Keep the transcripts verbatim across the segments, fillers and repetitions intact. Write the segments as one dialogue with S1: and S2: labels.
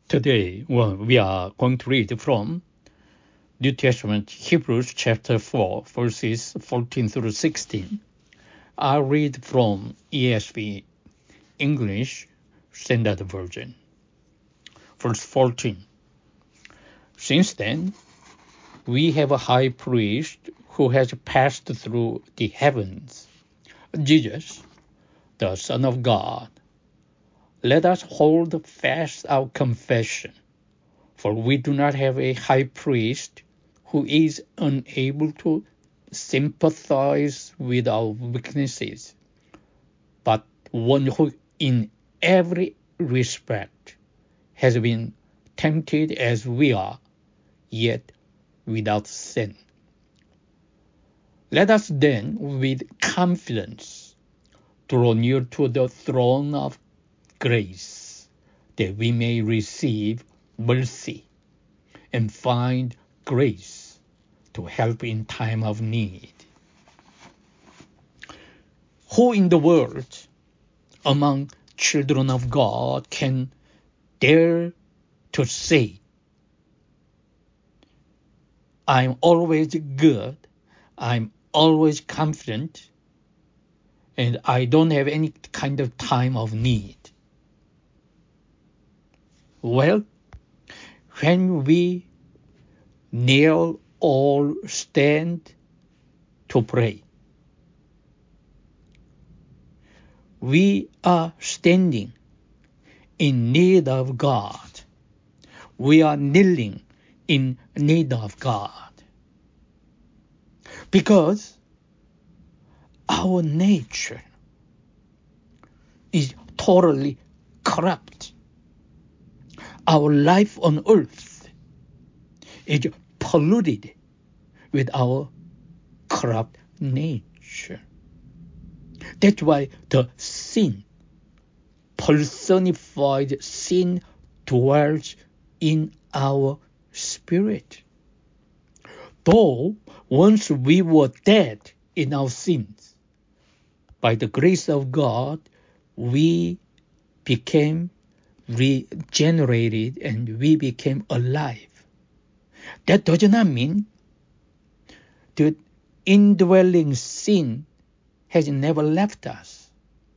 S1: Today, well, we are going to read from New Testament, Hebrews chapter four, verses fourteen through sixteen. I'll read from E S V, English Standard Version. Verse fourteen. Since then, we have a high priest who has passed through the heavens, Jesus, the Son of God. Let us hold fast our confession, for we do not have a high priest who is unable to sympathize with our weaknesses, but one who in every respect has been tempted as we are, yet without sin. Let us then with confidence draw near to the throne of grace, that we may receive mercy and find grace to help in time of need. Who in the world among children of God can dare to say, I'm always good, I'm always confident, and I don't have any kind of time of need? Well, when we kneel or stand to pray, we are standing in need of God. We are kneeling in need of God. Because our nature is totally corrupt. Our life on earth is polluted with our corrupt nature. That's why the sin, personified sin, dwells in our spirit. Though once we were dead in our sins, by the grace of God, we became regenerated and we became alive. That does not mean the indwelling sin has never left us.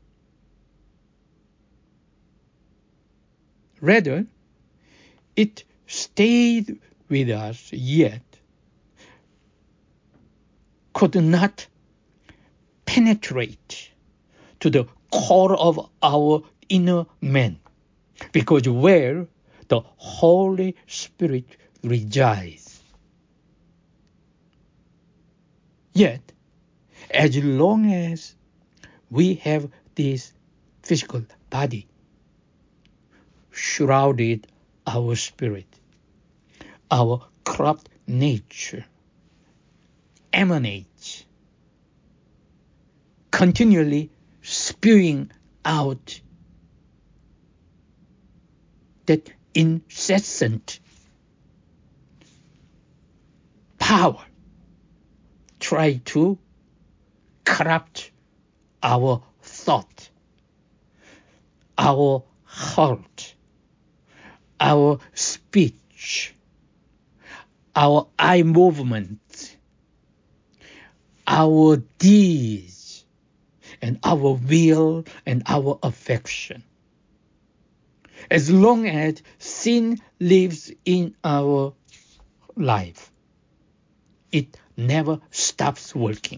S1: Rather, it stayed with us, yet could not penetrate to the core of our inner man, because where the Holy Spirit resides. Yet, as long as we have this physical body, shrouded our spirit, our corrupt nature emanates, continually spewing out that incessant power, try to corrupt our thought, our heart, our speech, our eye movement, our deeds, and our will and our affection. As long as sin lives in our life, it never stops working.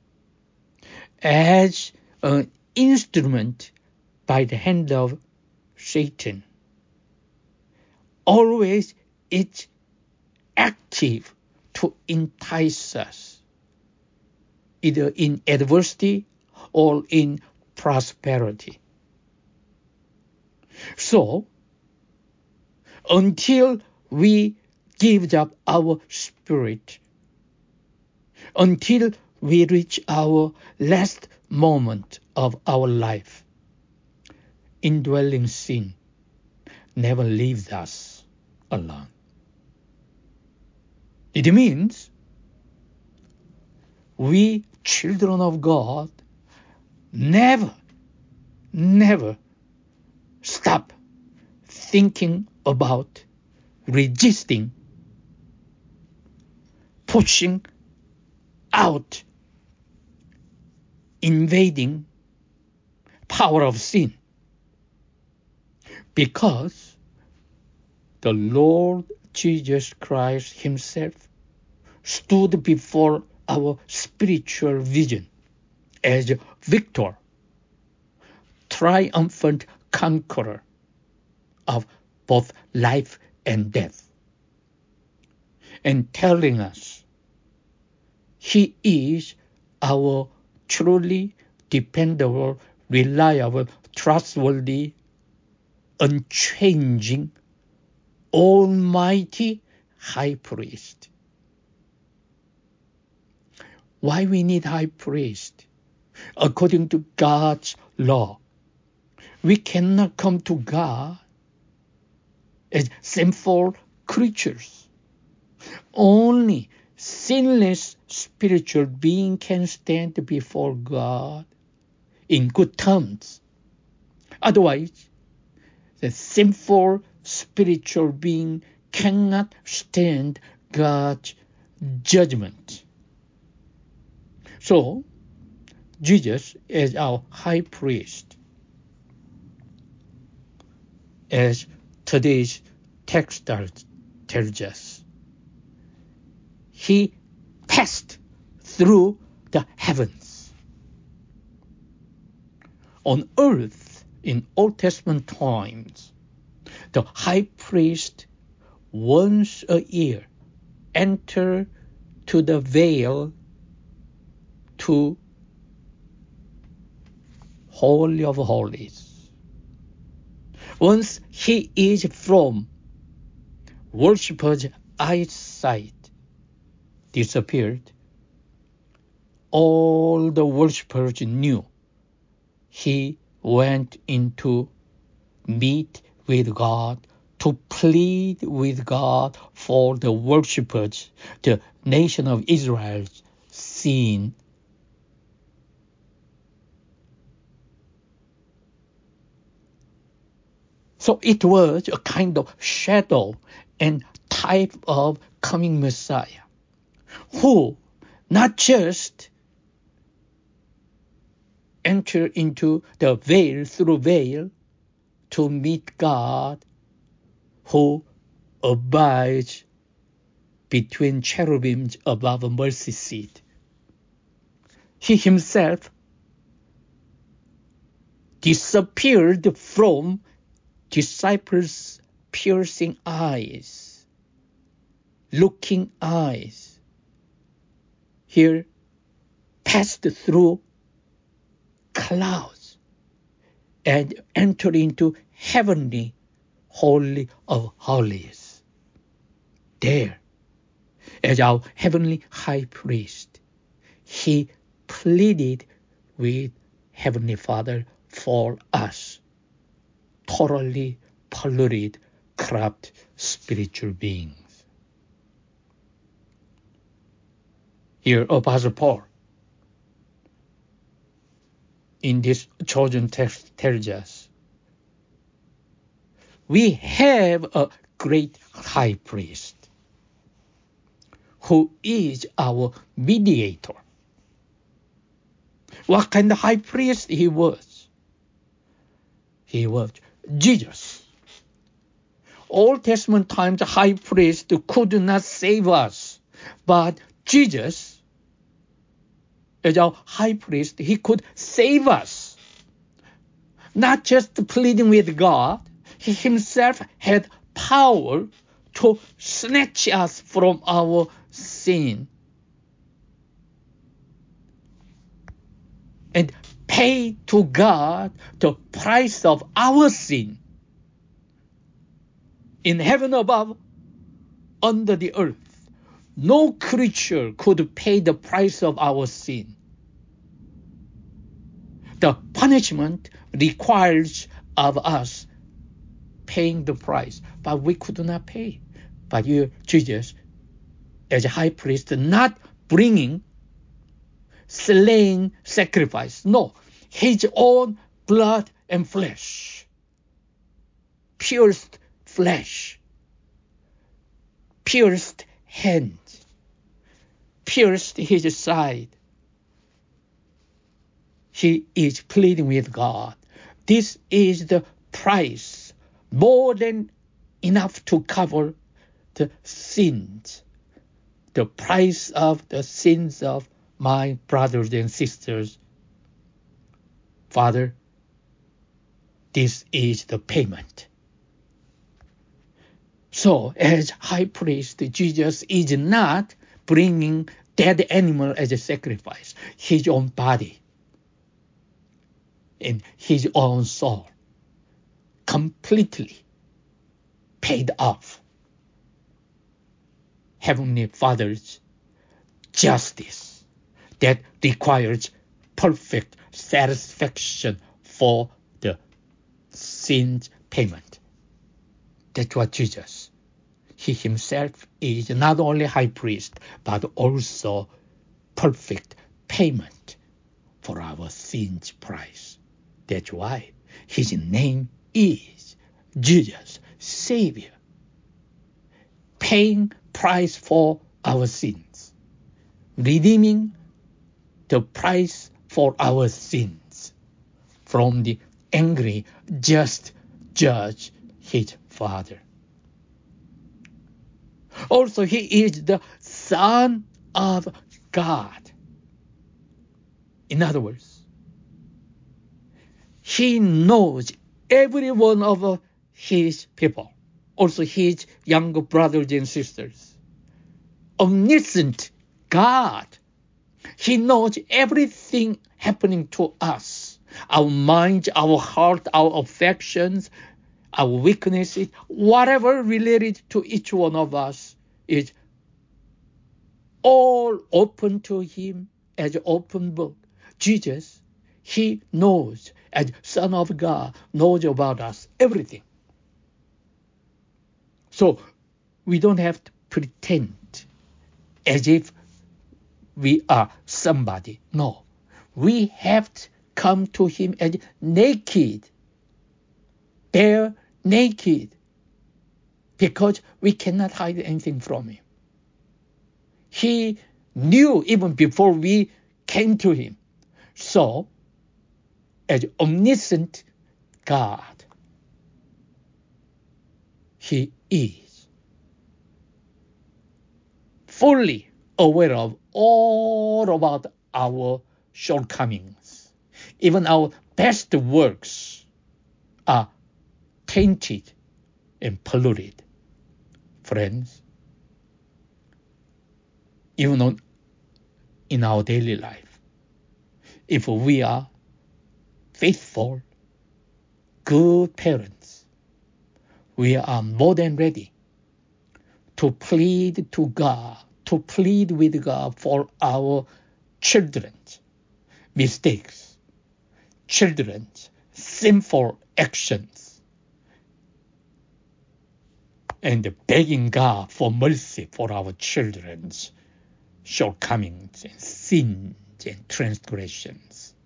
S1: As an instrument by the hand of Satan, always it's active to entice us, either in adversity or in prosperity. So, until we give up our spirit, until we reach our last moment of our life, indwelling sin never leaves us alone. It means we children of God never, never stop thinking about resisting, pushing out, invading power of sin. Because the Lord Jesus Christ himself stood before our spiritual vision as victor, triumphant conqueror of both life and death, and telling us he is our truly dependable, reliable, trustworthy, unchanging, almighty high priest. Why we need high priest? According to God's law, we cannot come to God as sinful creatures. Only sinless spiritual being can stand before God in good terms. Otherwise, the sinful spiritual being cannot stand God's judgment. So, Jesus is our high priest. As today's text tells us, he passed through the heavens. On earth, in Old Testament times, the high priest once a year entered to the veil to Holy of Holies. Once he is from worshippers' eyesight disappeared, all the worshippers knew he went into meet with God, to plead with God for the worshippers, the nation of Israel's sin. So it was a kind of shadow and type of coming Messiah, who not just enter into the veil through veil to meet God, who abides between cherubims above a mercy seat. He himself disappeared from disciples' piercing eyes, looking eyes. Here, passed through clouds and entered into heavenly holy of holies. There, as our heavenly high priest, he pleaded with Heavenly Father for us, thoroughly polluted, corrupt spiritual beings. Here, Apostle Paul, in this chosen text, tells us, we have a great high priest who is our mediator. What kind of high priest he was? He was Jesus. Old Testament times, the high priest could not save us, but Jesus, as our high priest, he could save us. Not just pleading with God, he himself had power to snatch us from our sin and pay to God the price of our sin. In heaven above, under the earth, no creature could pay the price of our sin. The punishment requires of us paying the price, but we could not pay. But you, Jesus, as a high priest, not bringing slain sacrifice. No, his own blood and flesh pierced flesh, pierced hands, pierced his side. He is pleading with God. This is the price, more than enough to cover the sins, the price of the sins of my brothers and sisters. Father, this is the payment. So, as high priest, Jesus is not bringing dead animal as a sacrifice, his own body and his own soul, completely paid off. Heavenly Father's justice that requires perfect satisfaction for the sin's payment. That's what Jesus, he himself is not only high priest, but also perfect payment for our sin's price. That's why his name is Jesus, Savior, paying price for our sins, redeeming the price for our sins from the angry, just judge, his Father. Also, he is the Son of God. In other words, he knows every one of his people, also his younger brothers and sisters. Omniscient God. He knows everything happening to us, our minds, our heart, our affections, our weaknesses, whatever related to each one of us is all open to him as an open book. Jesus, he knows, as Son of God, knows about us, everything. So we don't have to pretend as if we are somebody. No, we have to come to him as naked, bare naked, because we cannot hide anything from him. He knew even before we came to him. So, as omniscient God, he is fully aware of all about our shortcomings. Even our best works are tainted and polluted. Friends, even on, in our daily life, if we are faithful, good parents, we are more than ready to plead to God, to plead with God for our children's mistakes, children's sinful actions, and begging God for mercy for our children's shortcomings and sins and transgressions.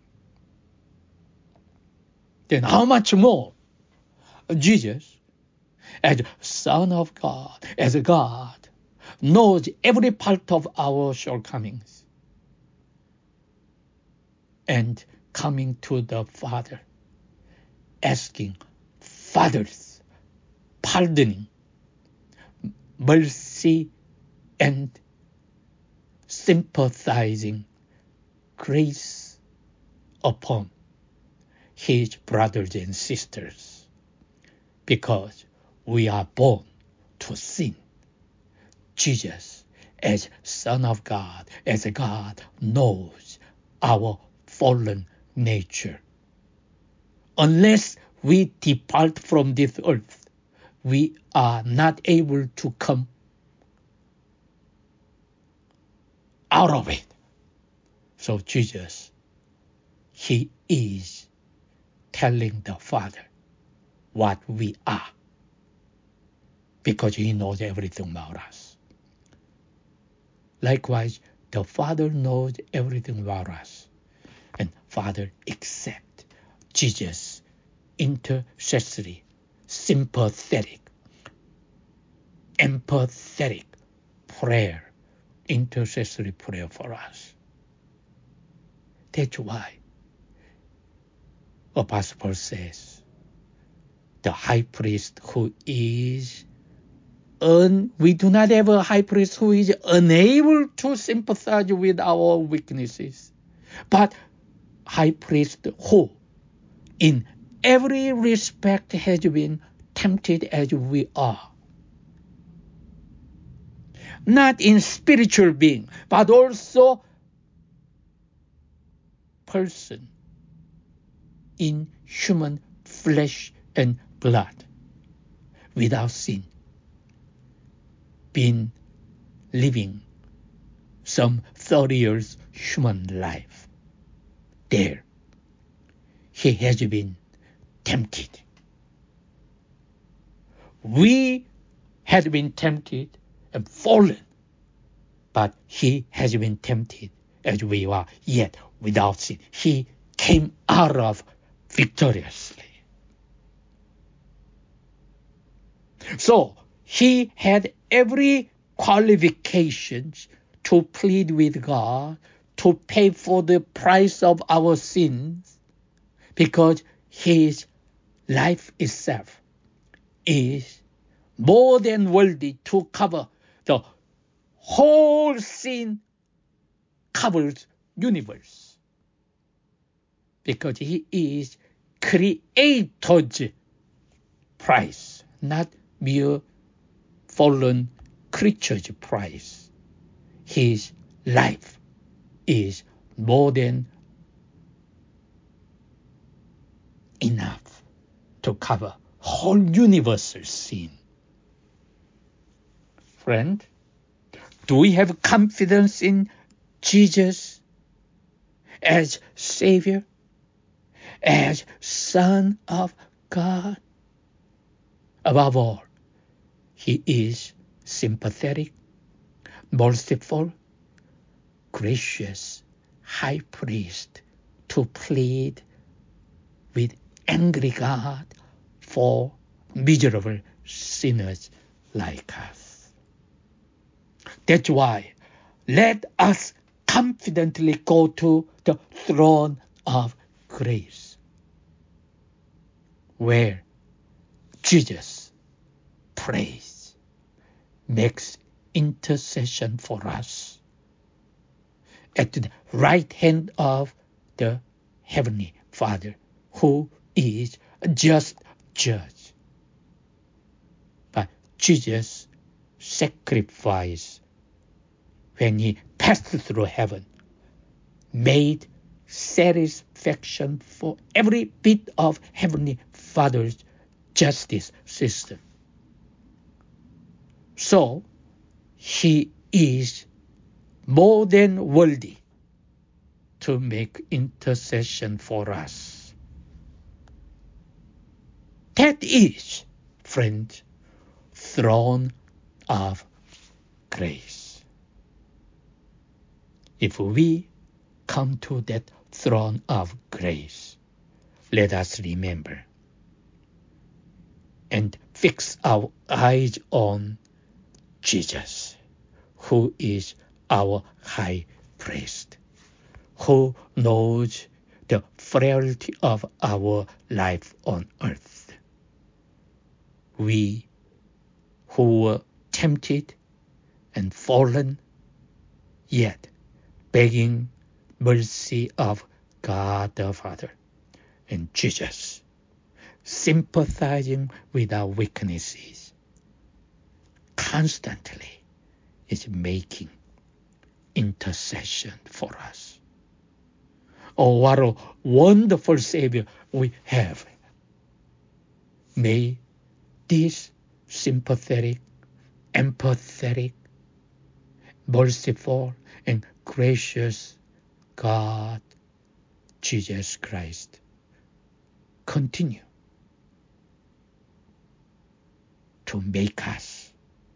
S1: Then how much more Jesus, as Son of God, as God, knows every part of our shortcomings, and coming to the Father, asking Father's pardoning, mercy, and sympathizing grace upon his brothers and sisters, because we are born to sin. Jesus, as Son of God, as God, knows our fallen nature. Unless we depart from this earth, we are not able to come out of it. So Jesus, he is telling the Father what we are, because he knows everything about us. Likewise, the Father knows everything about us, and Father accept Jesus' intercessory, sympathetic, empathetic prayer, intercessory prayer for us. That's why Apostle Paul says, the high priest who is un, we do not have a high priest who is unable to sympathize with our weaknesses, but high priest who in every respect has been tempted as we are. Not in spiritual being, but also person in human flesh and blood, without sin, been living some thirty years human life. There, he has been tempted. We had been tempted and fallen, but he has been tempted as we are, yet without sin. He came out of victoriously. So he had every qualifications to plead with God, to pay for the price of our sins, because his life itself is more than worthy to cover the whole sin covered universe, because he is creator's price, not mere fallen creature's price. His life is more than enough to cover whole universal sin. Friend, do we have confidence in Jesus as Savior, as Son of God? Above all, he is sympathetic, merciful, gracious high priest to plead with angry God for miserable sinners like us. That's why let us confidently go to the throne of grace, where Jesus prays, makes intercession for us at the right hand of the Heavenly Father, who is a just judge. But Jesus' sacrifice, when he passed through heaven, made satisfaction for every bit of Heavenly Father's justice system. So he is more than worthy to make intercession for us. That is, friend, throne of grace. If we come to that throne of grace, let us remember and fix our eyes on Jesus, who is our high priest, who knows the frailty of our life on earth. We who were tempted and fallen, yet begging mercy of God the Father, and Jesus sympathizing with our weaknesses, constantly is making intercession for us. Oh, what a wonderful Savior we have. May this sympathetic, empathetic, merciful, and gracious God, Jesus Christ, continue to make us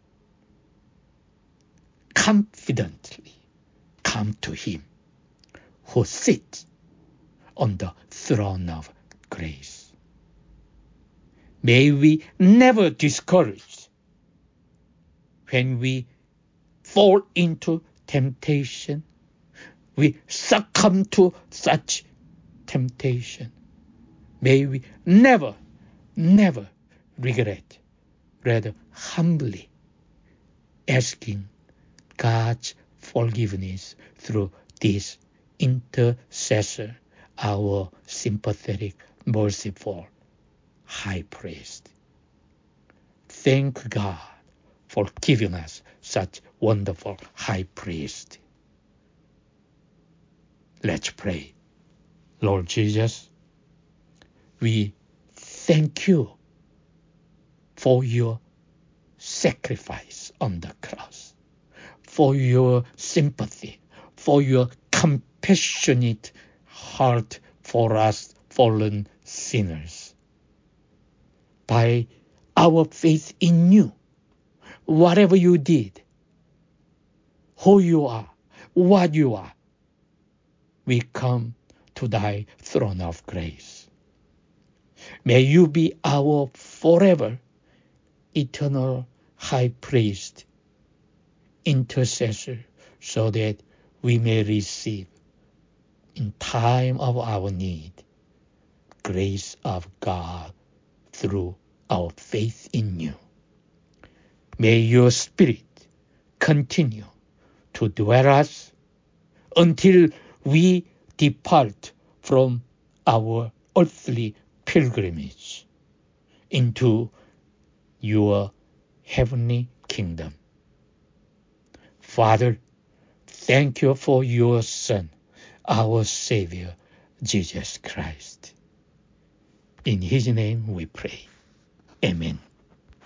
S1: confidently come to him who sits on the throne of grace. May we never discourage when we fall into temptation, we succumb to such temptation. May we never, never regret, rather humbly asking God's forgiveness through this intercessor, our sympathetic, merciful high priest. Thank God for giving us such wonderful high priest. Let's pray. Lord Jesus, we thank you for your sacrifice on the cross, for your sympathy, for your compassionate heart for us fallen sinners. By our faith in you, whatever you did, who you are, what you are, we come to thy throne of grace. May you be our forever, eternal high priest, intercessor, so that we may receive in time of our need grace of God through our faith in you. May your Spirit continue to dwell us until we depart from our earthly pilgrimage into your heavenly kingdom. Father, thank you for your Son, our Savior, Jesus Christ. In his name we pray. Amen.